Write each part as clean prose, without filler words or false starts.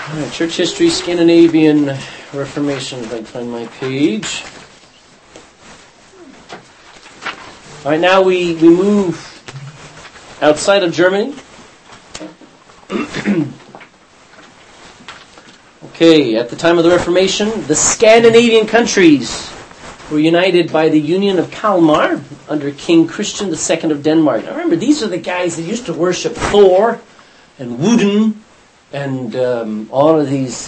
All right, Church History, Scandinavian Reformation, if I can find my page. All right, now we move outside of Germany. Okay, at the time of the Reformation, the Scandinavian countries were united by the Union of Kalmar under King Christian II of Denmark. Now remember, these are the guys that used to worship Thor and Woden and all of these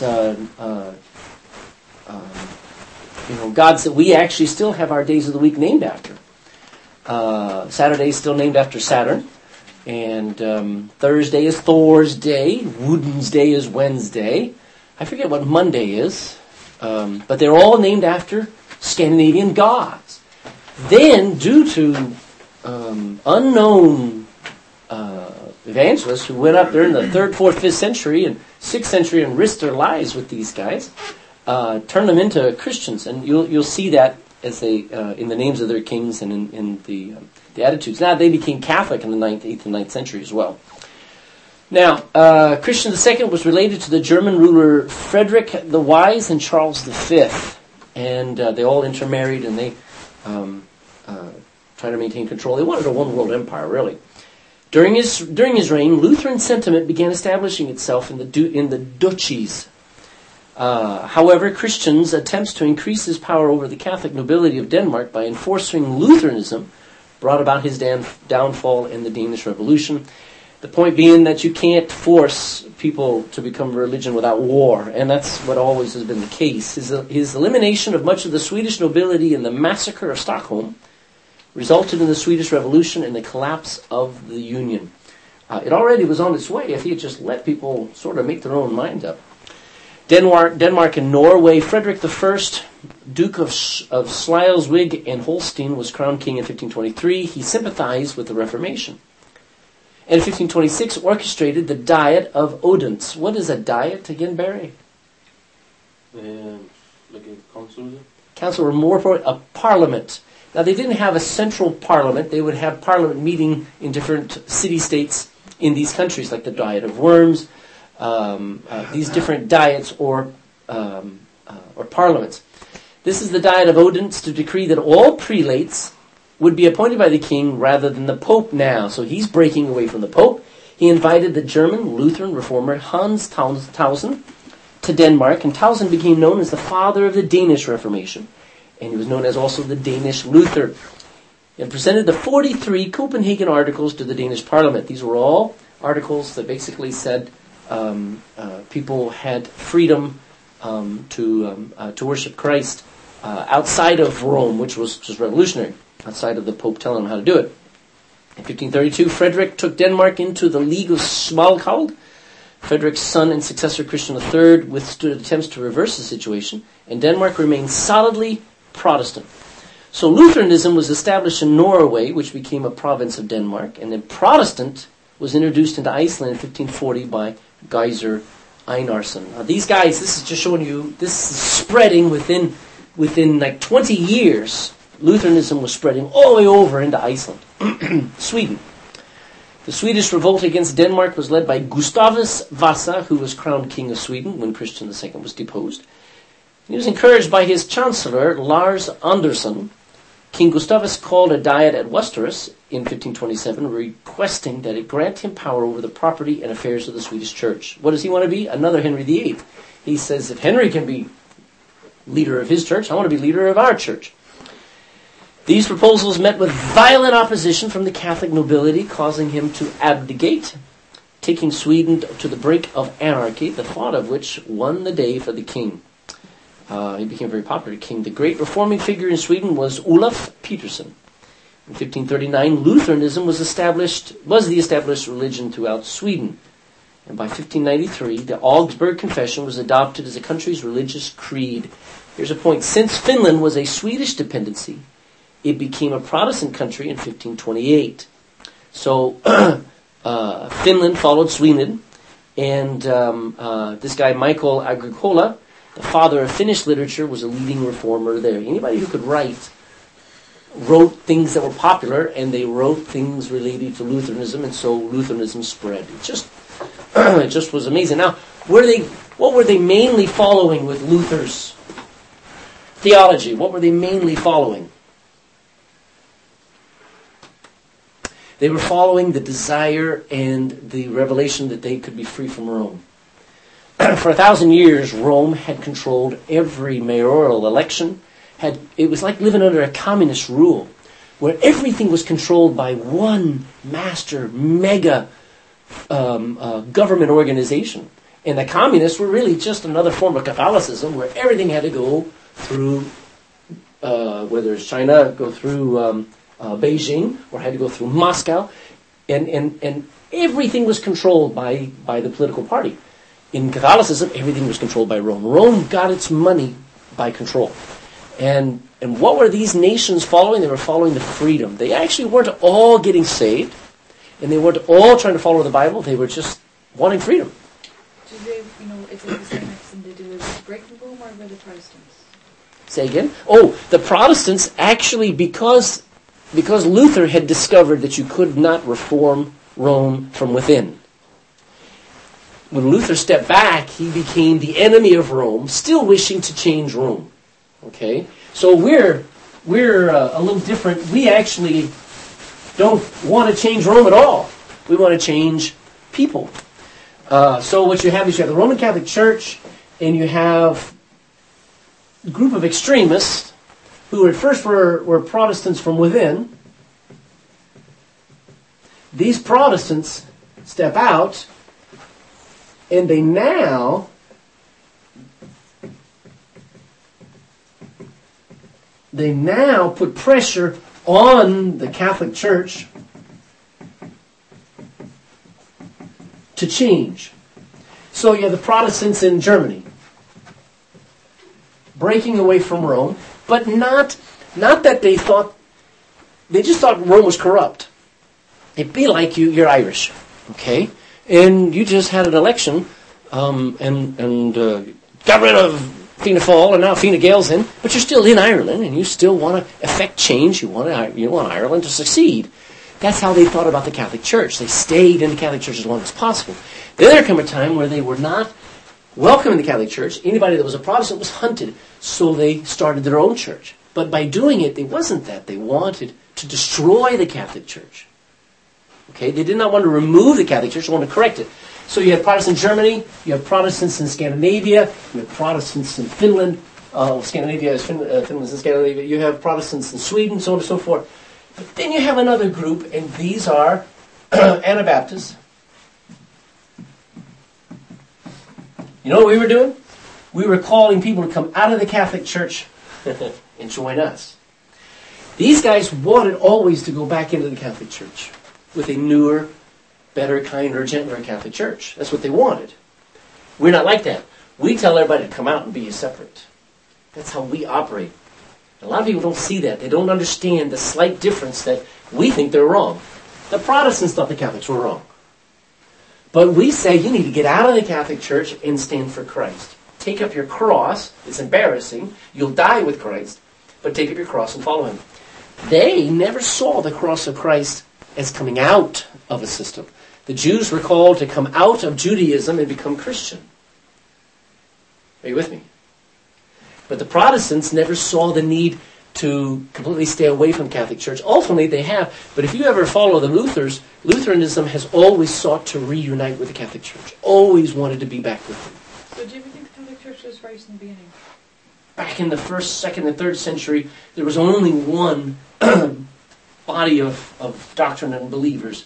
gods that we actually still have our days of the week named after. Saturday is still named after Saturn, and Thursday is Thor's day. Woden's day is Wednesday. I forget what Monday is, but they're all named after Scandinavian gods. Then, due to unknown evangelists who went up there in the 3rd, 4th, 5th century and 6th century and risked their lives with these guys, turned them into Christians, and you'll see that as they in the names of their kings and in the attitudes. Now they became Catholic in the 9th, 8th, and 9th century as well. Now, Christian II was related to the German ruler Frederick the Wise and Charles V, and they all intermarried, and they tried to maintain control. They wanted a one-world empire, really. During his reign, Lutheran sentiment began establishing itself in the duchies. However, Christian's attempts to increase his power over the Catholic nobility of Denmark by enforcing Lutheranism brought about his downfall in the Danish Revolution. The point being that you can't force people to become a religion without war, and that's what always has been the case. His elimination of much of the Swedish nobility in the massacre of Stockholm resulted in the Swedish Revolution and the collapse of the Union. It already was on its way if he had just let people sort of make their own minds up. Denmark and Norway. Frederick I, Duke of Slesvig and Holstein, was crowned king in 1523. He sympathized with the Reformation. And in 1526, orchestrated the Diet of Odense. What is a diet again, Barry? Like a council? Council, or more for a parliament. Now, they didn't have a central parliament. They would have parliament meeting in different city-states in these countries, like the Diet of Worms, these different diets or parliaments. This is the Diet of Odense to decree that all prelates would be appointed by the king rather than the Pope now. So he's breaking away from the Pope. He invited the German Lutheran reformer Hans Tausen to Denmark, and Tausen became known as the father of the Danish Reformation. And he was known as also the Danish Luther. And presented the 43 Copenhagen Articles to the Danish Parliament. These were all articles that basically said people had freedom to worship Christ outside of Rome, which was just revolutionary, outside of the Pope telling them how to do it. In 1532, Frederick took Denmark into the League of Smalkald. Frederick's son and successor Christian III withstood attempts to reverse the situation, and Denmark remained solidly Protestant. So Lutheranism was established in Norway, which became a province of Denmark, and then Protestant was introduced into Iceland in 1540 by Geyser Einarsson. Now these guys, this is just showing you, this is spreading within like 20 years. Lutheranism was spreading all the way over into Iceland. Sweden. The Swedish revolt against Denmark was led by Gustavus Vasa, who was crowned king of Sweden when Christian II was deposed. He was encouraged by his chancellor, Lars Andersson. King Gustavus called a diet at Westeros in 1527, requesting that it grant him power over the property and affairs of the Swedish church. What does he want to be? Another Henry VIII. He says, if Henry can be leader of his church, I want to be leader of our church. These proposals met with violent opposition from the Catholic nobility, causing him to abdicate, taking Sweden to the brink of anarchy, the thought of which won the day for the king. He became a very popular king. The great reforming figure in Sweden was Olaf Peterson. In 1539, Lutheranism was the established religion throughout Sweden. And by 1593, the Augsburg Confession was adopted as the country's religious creed. Here's a point. Since Finland was a Swedish dependency, it became a Protestant country in 1528. So Finland followed Sweden, and this guy Michael Agricola, the father of Finnish literature, was a leading reformer there. Anybody who could write wrote things that were popular, and they wrote things related to Lutheranism, and so Lutheranism spread. It's just It just was amazing. Now, what were they mainly following with Luther's theology? What were they mainly following? They were following the desire and the revelation that they could be free from Rome. For 1,000 years, Rome had controlled every mayoral election. It was like living under a communist rule, where everything was controlled by one master, mega government organization. And the communists were really just another form of Catholicism, where everything had to go through, whether it's China, go through Beijing, or had to go through Moscow, and everything was controlled by the political party. In Catholicism, everything was controlled by Rome. Rome got its money by control. And what were these nations following? They were following the freedom. They actually weren't all getting saved, and they weren't all trying to follow the Bible. They were just wanting freedom. Do they, is it the same accent they do with breaking Rome or with the Protestants? Say again? Oh, the Protestants actually, because Luther had discovered that you could not reform Rome from within. When Luther stepped back, he became the enemy of Rome, still wishing to change Rome. Okay? So we're a little different. We actually don't want to change Rome at all. We want to change people. So what you have is you have the Roman Catholic Church, and you have a group of extremists who at first were Protestants from within. These Protestants step out, and they now put pressure on the Catholic Church to change. So you have the Protestants in Germany breaking away from Rome, but not that they just thought Rome was corrupt. It'd be like you're Irish, okay? And you just had an election and got rid of Fianna Fáil, and now Fine Gael's in, but you're still in Ireland, and you still want to effect change. You want Ireland to succeed. That's how they thought about the Catholic Church. They stayed in the Catholic Church as long as possible. Then there came a time where they were not welcome in the Catholic Church. Anybody that was a Protestant was hunted, so they started their own church. But by doing it, it wasn't that. They wanted to destroy the Catholic Church. Okay, they did not want to remove the Catholic Church, they wanted to correct it. So you have Protestants in Germany, you have Protestants in Scandinavia, you have Protestants in Finland. Scandinavia is Finland's in Scandinavia. You have Protestants in Sweden, so on and so forth. But then you have another group, and these are Anabaptists. You know what we were doing? We were calling people to come out of the Catholic Church and join us. These guys wanted always to go back into the Catholic Church with a newer, better, kinder, gentler Catholic Church. That's what they wanted. We're not like that. We tell everybody to come out and be separate. That's how we operate. A lot of people don't see that. They don't understand the slight difference that we think they're wrong. The Protestants thought the Catholics were wrong. But we say you need to get out of the Catholic Church and stand for Christ. Take up your cross. It's embarrassing. You'll die with Christ. But take up your cross and follow him. They never saw the cross of Christ as coming out of a system. The Jews were called to come out of Judaism and become Christian. Are you with me? But the Protestants never saw the need to completely stay away from Catholic Church. Ultimately, they have. But if you ever follow the Luthers, Lutheranism has always sought to reunite with the Catholic Church. Always wanted to be back with them. So do you think the Catholic Church was right in the beginning? Back in the 1st, 2nd, and 3rd century, there was only one body of doctrine and believers.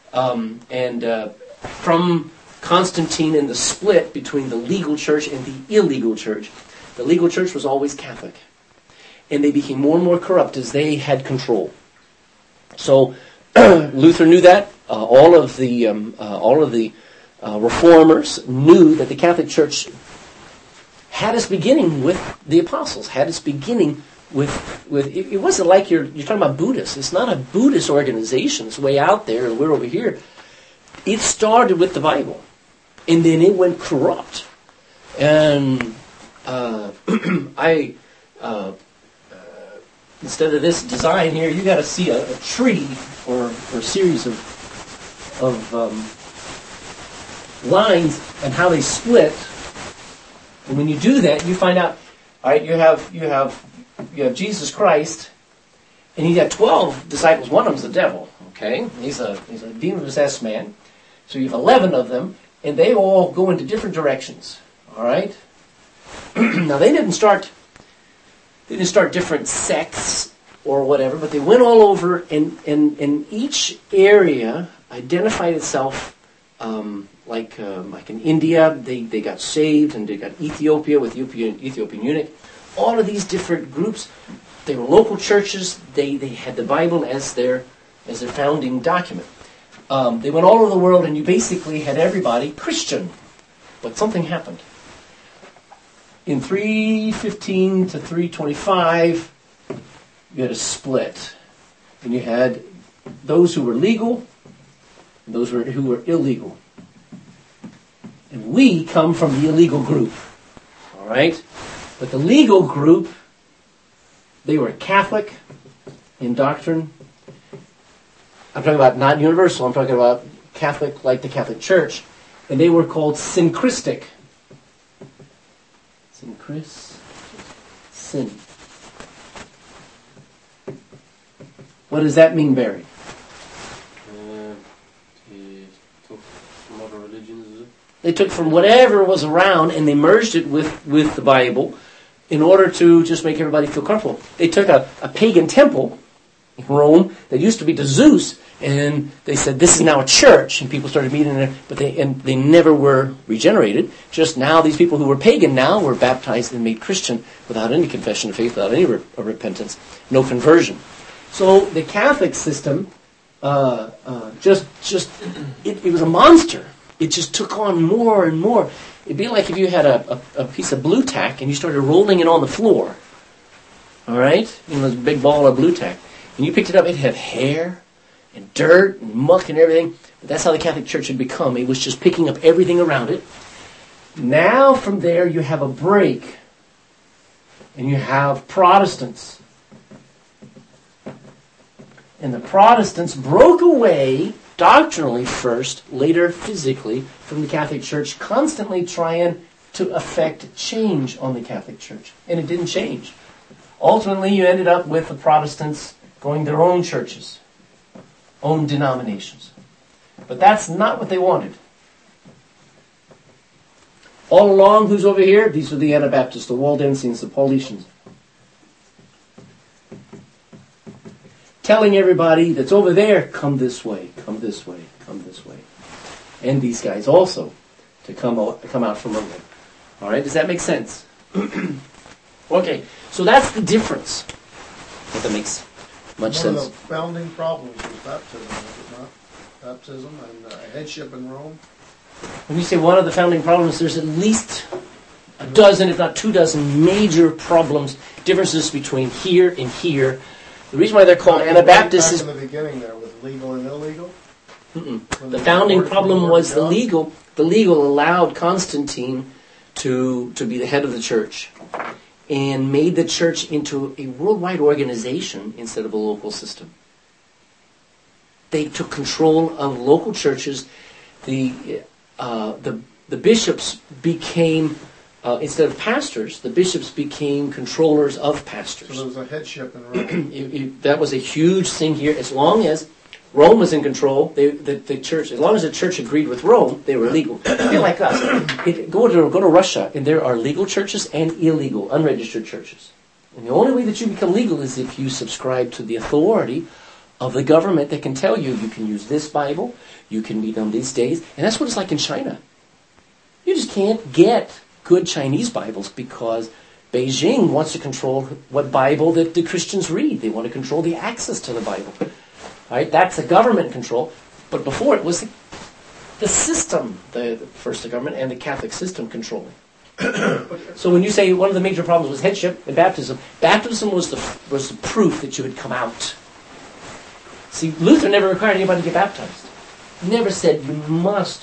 From Constantine and the split between the legal church and the illegal church, the legal church was always Catholic. And they became more and more corrupt as they had control. So Luther knew that. All of the reformers knew that the Catholic Church had its beginning with the apostles. Had its beginning with it wasn't like you're talking about Buddhists. It's not a Buddhist organization. It's way out there, and we're over here. It started with the Bible, and then it went corrupt. And instead of this design here, you got to see a tree or a series of lines and how they split. And when you do that, you find out, all right, you have Jesus Christ, and he's got 12 disciples. One of them's the devil. Okay, he's a demon-possessed man. So you have 11 of them, and they all go into different directions. All right. Now they didn't start different sects or whatever, but they went all over, and each area identified itself. Like in India, they got saved, and they got Ethiopia with Ethiopian eunuch. All of these different groups, they were local churches. They had the Bible as their founding document. They went all over the world, and you basically had everybody Christian. But something happened. In 315 to 325, you had a split. And you had those who were legal and those who were illegal. And we come from the illegal group. All right? But the legal group, they were Catholic in doctrine. I'm talking about not universal. I'm talking about Catholic, like the Catholic Church. And they were called syncretistic. Sin. What does that mean, Barry? From other religions, is it? They took from whatever was around and they merged it with the Bible in order to just make everybody feel comfortable. They took a pagan temple in Rome that used to be to Zeus, and they said, this is now a church, and people started meeting there, but they never were regenerated. Just now, these people who were pagan now were baptized and made Christian without any confession of faith, without any repentance, no conversion. So the Catholic system, it was a monster. It just took on more and more. It'd be like if you had a piece of blue tack and you started rolling it on the floor. All right? This big ball of blue tack. And you picked it up, it had hair and dirt and muck and everything. But that's how the Catholic Church had become. It was just picking up everything around it. Now from there you have a break. And you have Protestants. And the Protestants broke away doctrinally first, later physically, from the Catholic Church, constantly trying to affect change on the Catholic Church. And it didn't change. Ultimately, you ended up with the Protestants going their own churches, own denominations. But that's not what they wanted. All along, who's over here? These are the Anabaptists, the Waldensians, the Paulicians. Telling everybody that's over there, come this way, come this way, come this way. And these guys also to come out from among them. All right, does that make sense? Okay, so that's the difference. If that makes much sense. One of the founding problems was baptism, was it not? Baptism and headship in Rome. When you say one of the founding problems, there's at least a dozen, if not 24, major problems, differences between here and here. The reason why they're called Anabaptists is... Back in the beginning there with legal and illegal? The founding problem was the legal. The legal allowed Constantine to be the head of the church and made the church into a worldwide organization instead of a local system. They took control of local churches. The bishops became... instead of pastors, the bishops became controllers of pastors. So there was a headship in Rome. That was a huge thing here. As long as Rome was in control, the church, as long as the church agreed with Rome, they were legal. They're like us. Go to Russia, and there are legal churches and illegal, unregistered churches. And the only way that you become legal is if you subscribe to the authority of the government that can tell you can use this Bible, you can meet on these days. And that's what it's like in China. You just can't get good Chinese Bibles because Beijing wants to control what Bible that the Christians read. They want to control the access to the Bible. Right? That's the government control. But before it was the system, first the government and the Catholic system controlling. So when you say one of the major problems was headship and baptism was the proof that you had come out. See, Luther never required anybody to get baptized. He never said you must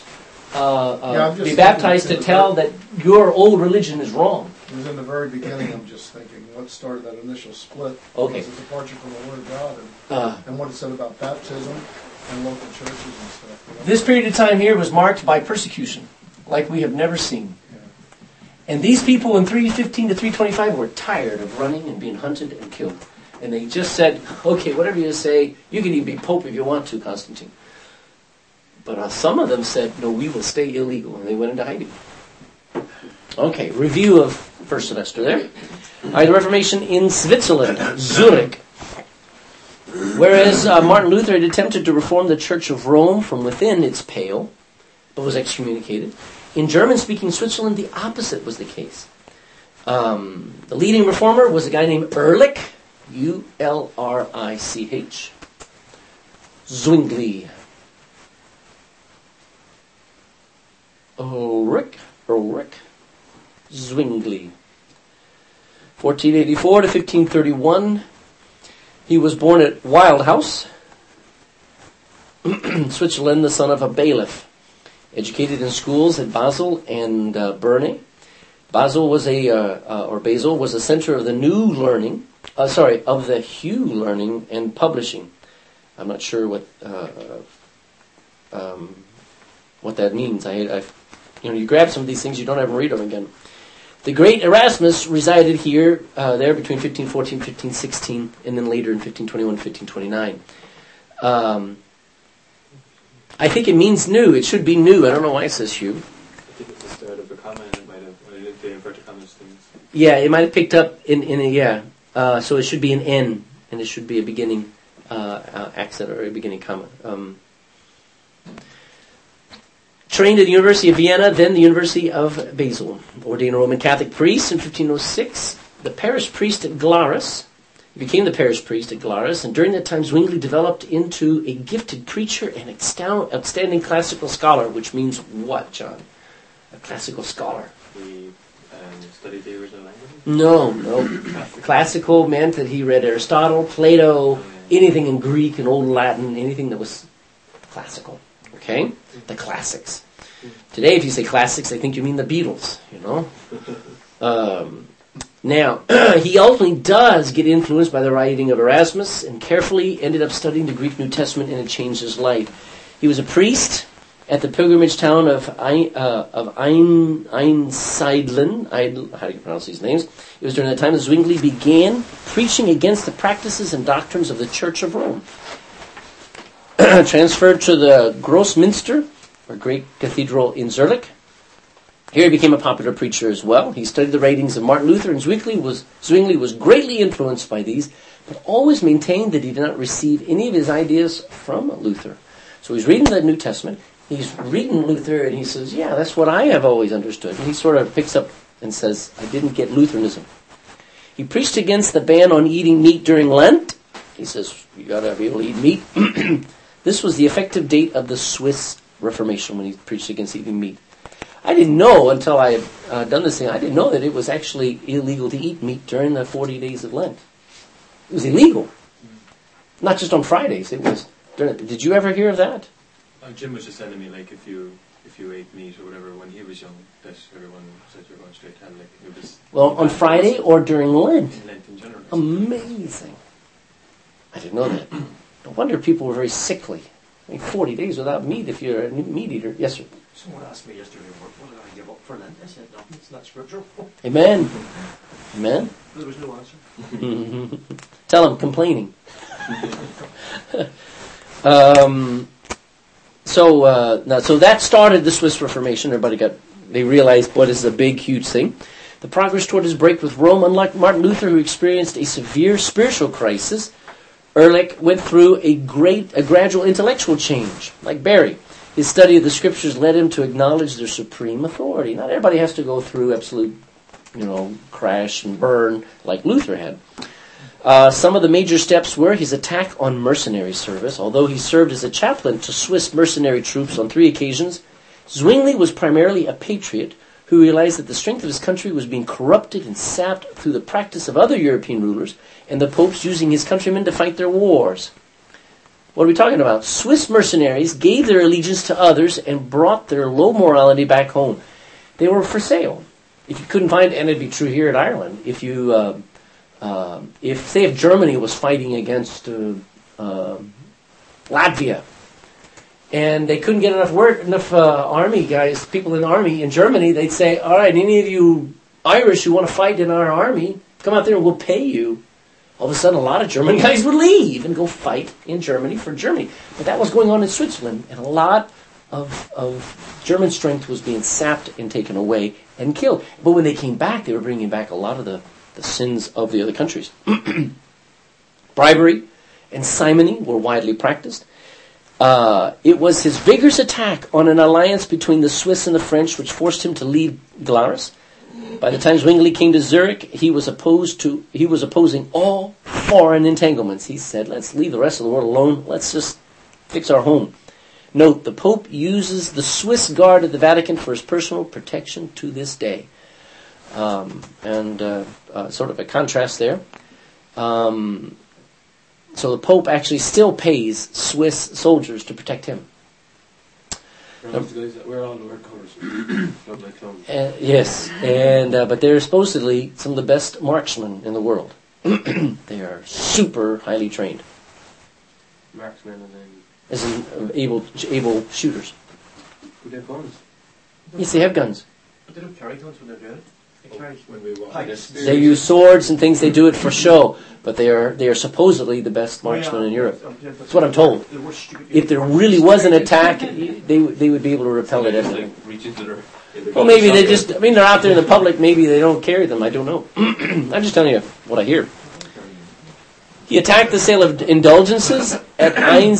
be baptized to tell that your old religion is wrong. It was in the very beginning. I'm just thinking what started that initial split. Okay. Was a departure from the Word of God and what it said about baptism And local churches and stuff. You know? This period of time here was marked by persecution, like we have never seen. Yeah. And these people in 315 to 325 were tired of running and being hunted and killed. And they just said, okay, whatever you say, you can even be Pope if you want to, Constantine. But some of them said, no, we will stay illegal. And they went into hiding. Okay, review of first semester there. All right, the Reformation in Switzerland, Zurich. Whereas Martin Luther had attempted to reform the Church of Rome from within its pale, but was excommunicated, in German-speaking Switzerland, the opposite was the case. The leading reformer was a guy named Ehrlich, U-L-R-I-C-H, Zwingli. Ulrich, Zwingli. 1484 to 1531. He was born at Wildhaus, Switzerland, the son of a bailiff. Educated in schools at Basel and Berne. Basel was Basel was a center of the new learning. Of the Hugh learning and publishing. I'm not sure what that means. You grab some of these things, you don't ever read them again. The great Erasmus resided here, there between 1514 and 1516, and then later in 1521 and 1529. I think it means new. It should be new. I don't know why it says Hugh. I think it's the start of a comma, and it might have the inverted commas things. Yeah, it might have picked up in a yeah. So it should be an N, and it should be a beginning accent or a beginning comma. Trained at the University of Vienna, then the University of Basel. Ordained a Roman Catholic priest in 1506. The parish priest at Glarus. He became the parish priest at Glarus, and during that time Zwingli developed into a gifted preacher and outstanding classical scholar, which means what, John? A classical scholar. We studied the original language? No. Classical meant that he read Aristotle, Plato, anything in Greek and Old Latin, anything that was classical. Okay? The classics. Today, if you say classics, they think you mean the Beatles, you know? Now, he ultimately does get influenced by the writing of Erasmus and carefully ended up studying the Greek New Testament, and it changed his life. He was a priest at the pilgrimage town of Einsiedlen. How do you pronounce these names? It was during that time that Zwingli began preaching against the practices and doctrines of the Church of Rome. Transferred to the Grossmünster, or great cathedral in Zurich. Here he became a popular preacher as well. He studied the writings of Martin Luther, and Zwingli was greatly influenced by these, but always maintained that he did not receive any of his ideas from Luther. So he's reading the New Testament, he's reading Luther, and he says, yeah, that's what I have always understood. And he sort of picks up and says, I didn't get Lutheranism. He preached against the ban on eating meat during Lent. He says, you got to be able to eat meat. This was the effective date of the Swiss Reformation when he preached against eating meat. I didn't know until I had done this thing, I didn't know that it was actually illegal to eat meat during the 40 days of Lent. It was illegal. Not just on Fridays. It was. Did you ever hear of that? Jim was just telling me, like, if you ate meat or whatever when he was young, that everyone said you're going straight to hell. Like, it was. Well, on Friday or during Lent. In Lent in general. Amazing. I didn't know that. No wonder people were very sickly. I mean, 40 days without meat if you're a meat eater. Yes, sir. Someone asked me yesterday, what did I give up for Lent? I said, no, it's not scriptural. Amen. Amen. There was no answer. Tell him, complaining. So that started the Swiss Reformation. They realized what is a big, huge thing. The progress toward his break with Rome, unlike Martin Luther, who experienced a severe spiritual crisis, Ehrlich went through a gradual intellectual change, like Barry. His study of the scriptures led him to acknowledge their supreme authority. Not everybody has to go through absolute, crash and burn like Luther had. Some of the major steps were his attack on mercenary service. Although he served as a chaplain to Swiss mercenary troops on 3 occasions, Zwingli was primarily a patriot who realized that the strength of his country was being corrupted and sapped through the practice of other European rulers and the popes using his countrymen to fight their wars. What are we talking about? Swiss mercenaries gave their allegiance to others and brought their low morality back home. They were for sale. If you couldn't find, and it'd be true here in Ireland, if Germany was fighting against Latvia, and they couldn't get enough army guys, people in the army in Germany, they'd say, all right, any of you Irish who want to fight in our army, come out there and we'll pay you. All of a sudden, a lot of German guys would leave and go fight in Germany for Germany. But that was going on in Switzerland, and a lot of German strength was being sapped and taken away and killed. But when they came back, they were bringing back a lot of the sins of the other countries. Bribery and simony were widely practiced. It was his vigorous attack on an alliance between the Swiss and the French which forced him to leave Glarus. By the time Zwingli came to Zurich, he was opposing all foreign entanglements. He said, let's leave the rest of the world alone. Let's just fix our home. Note, the Pope uses the Swiss Guard at the Vatican for his personal protection to this day. Sort of a contrast there. So the Pope actually still pays Swiss soldiers to protect him. We're all wear colours. Yes, but they're supposedly some of the best marksmen in the world. They are super highly trained. Marksmen and then... As in able shooters. Do they have guns? Yes, they have guns. But they don't carry guns when they're doing it. They carry When we walk pikes. They use swords and things. They do it for show, but they are supposedly the best marksmen in Europe. That's what I'm told. If there really was an attack, they would be able to repel it. Reach into their... Well, maybe they just... I mean, they're out there in the public. Maybe they don't carry them. I don't know. I'm just telling you what I hear. He attacked the sale of indulgences at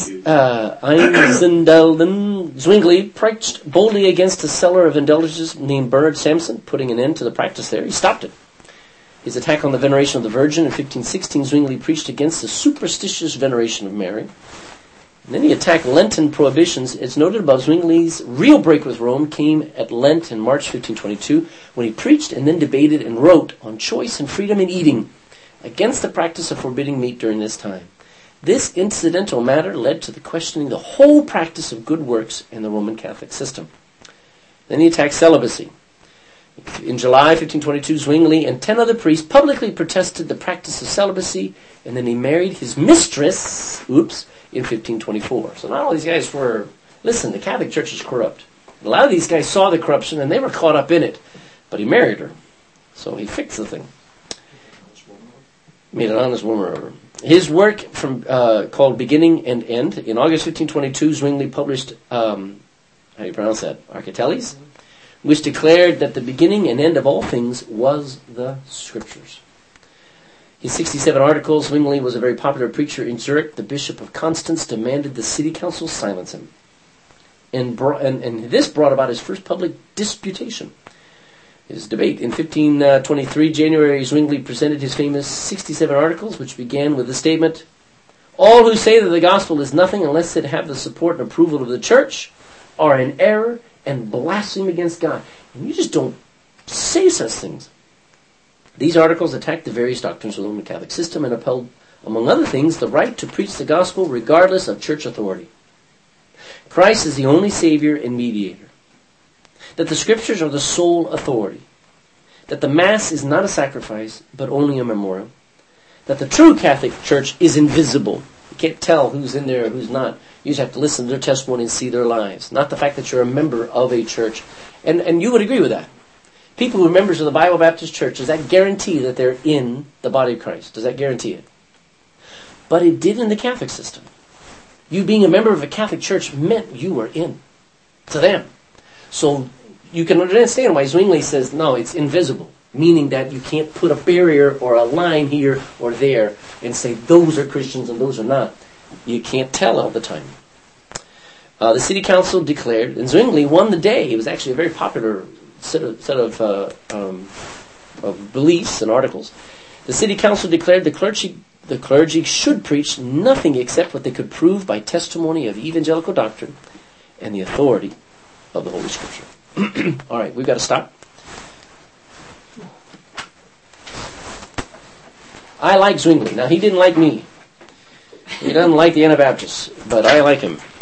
Einsiedeln. Zwingli preached boldly against a seller of indulgences named Bernard Samson, putting an end to the practice there. He stopped it. His attack on the veneration of the Virgin in 1516, Zwingli preached against the superstitious veneration of Mary. And then he attacked Lenten prohibitions. It's noted above, Zwingli's real break with Rome came at Lent in March 1522, when he preached and then debated and wrote on choice and freedom in eating, against the practice of forbidding meat during this time. This incidental matter led to the questioning the whole practice of good works in the Roman Catholic system. Then he attacked celibacy. In July 1522, Zwingli and 10 other priests publicly protested the practice of celibacy, and then he married his mistress, in 1524. So not all these guys were... Listen, the Catholic Church is corrupt. A lot of these guys saw the corruption, and they were caught up in it. But he married her. So he fixed the thing. Made an honest woman of her. His work called Beginning and End, in August 1522, Zwingli published, how do you pronounce that? Architeles? Which declared that the beginning and end of all things was the Scriptures. His 67 articles, Zwingli was a very popular preacher in Zurich. The Bishop of Constance demanded the city council silence him. And this brought about his first public disputation. His debate. In 1523, January, Zwingli presented his famous 67 articles, which began with the statement, all who say that the gospel is nothing unless it have the support and approval of the church are in error and blaspheme against God. And you just don't say such things. These articles attacked the various doctrines of the Roman Catholic system and upheld, among other things, the right to preach the gospel regardless of church authority. Christ is the only Savior and mediator. That the Scriptures are the sole authority. That the Mass is not a sacrifice, but only a memorial. That the true Catholic Church is invisible. You can't tell who's in there and who's not. You just have to listen to their testimony and see their lives. Not the fact that you're a member of a church. And you would agree with that. People who are members of the Bible Baptist Church, does that guarantee that they're in the body of Christ? Does that guarantee it? But it did in the Catholic system. You being a member of a Catholic Church meant you were in to them. So you can understand why Zwingli says, no, it's invisible. Meaning that you can't put a barrier or a line here or there and say those are Christians and those are not. You can't tell all the time. The city council declared, and Zwingli won the day. It was actually a very popular set of beliefs and articles. The city council declared the clergy should preach nothing except what they could prove by testimony of evangelical doctrine and the authority of the Holy Scripture. All right, we've got to stop. I like Zwingli. Now, he didn't like me. He doesn't like the Anabaptists, but I like him.